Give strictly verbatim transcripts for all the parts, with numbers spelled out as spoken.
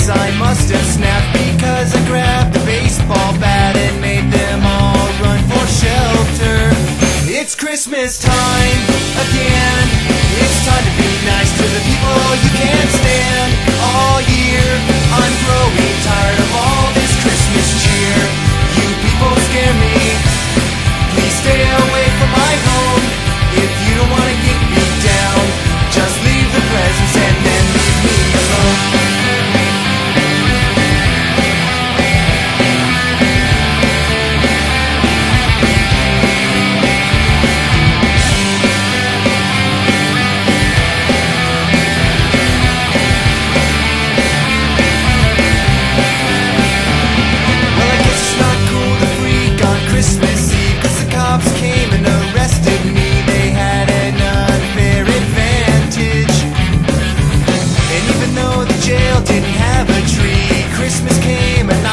twice I must have snapped, because I grabbed the baseball bat and made them all run for shelter. It's Christmas time again. It's time to be nice to the people you can't stand. All year I'm growing tired of all this Christmas cheer. You people scare me. Please stay away from my home. If you don't want to get me down, just leave the presents and then leave me alone.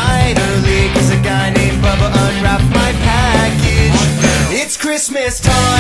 Christmas time.